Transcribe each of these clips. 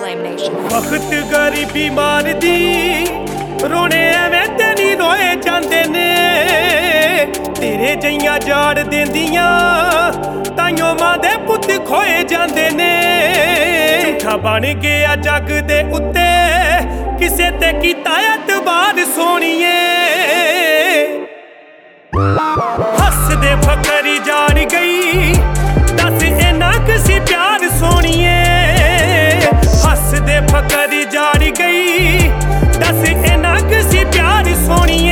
Flame Nation। वक्त गरीबी मार दी रोने एवें ते नहीं रोए जांदे ने तेरे जइयां जाड़ देंदियां ताइयों मां दे पुत्त खोए जांदे ने झूठा बन गया जग दे उत्ते किसे ते कीता एतबार सोहणीए हसदे फकरी जाड़ गई दस इन्ना किसी प्यार सोहणीए हसदे फकरी जाड़ गई दस इन्ना किसी प्यार सोहणीए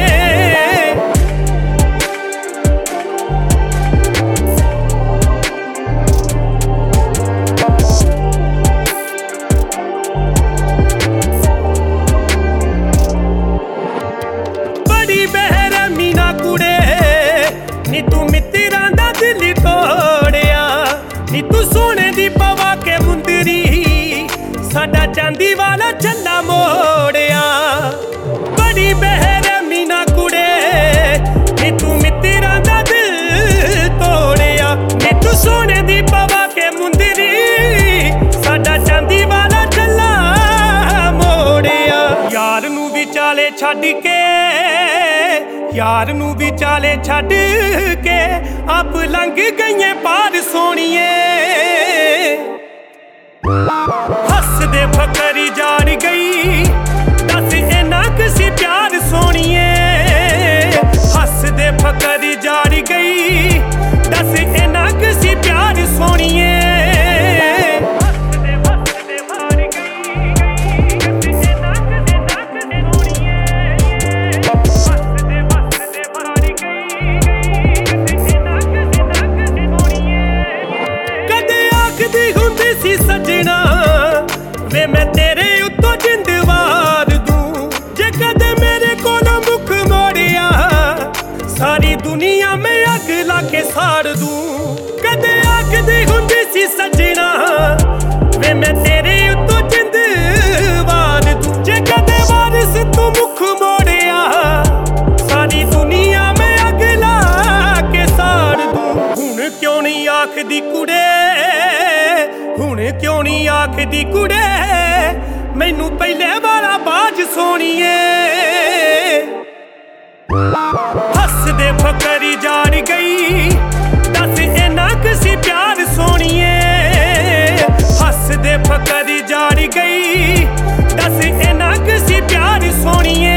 बड़ी बेरहमी ना कुड़े नी तू मित्तरां दा दिल तोड़िया नी तू सोने दी पवा के मुंदरी साडा चांदी वाला झंडा मोड़िया बड़ी बेरहमी ना कुड़े नी तू मित्तरां दा दिल तोड़िया नी तू सोने दी पवा के मुंदरी साडा चांदी वाला झंडा मोड़िया यार नू विचाले छड्ड के यार नू विचाले छड्ड के आप लंघ गईए पार सोहणीए हसदे फकरी जाड़ गई दस इन्ना किसी प्यार सोहणीए हसदे फकरी जाड़ गई दस इन्ना किसी प्यार सोहणीए सजना वे मैं तेरे उत्तों जिंद वार दूं जे कदे मेरे कोलों मुख मोड़िया सारी दुनिया में अग ला के साड़ दूं कदे आखदी हुंदी सी सजना वे मैं तेरे उत्तों जिंद वार दूं जे कदे वारिस तू मुख मोड़िया सारी दुनिया में अग ला के साड़ दूं हुण क्यों नहीं आखदी कुड़े हुण क्यों नहीं आखदी कुड़े मैनू पहले वाला बाज सोहणीए हसदे फकरी जाड़ गई दस इन्ना किसी प्यार सोहणीए हसदे फकरी जाड़ गई दस इन्ना किसी प्यार सोहणीए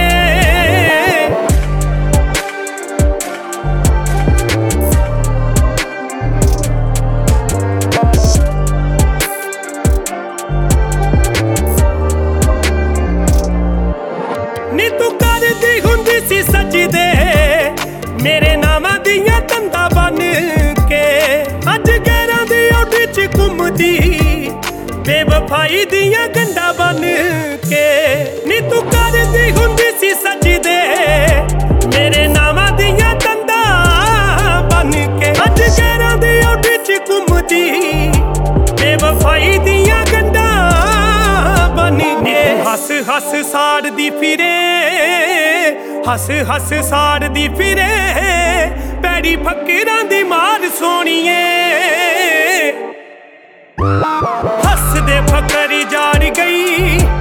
नी तू करदी हुंदी सी सजदे मेरे नामां दियां तंदा बन के अज गैरां दी ओठ च घुमदी बेवफाई दियां गंढा बन के नी तू करदी हुंदी सी सजदे मेरे नामां दियां तंदा बन के अज गैरां दी ओठ च घुमदी बेवफाई दियां गंढा बन के हस हस साड़दी फिरे हस हस साड़दी फिरे पैड़ी फकीरां दी मार सोहणीए हसदे फकरी जाड़ गई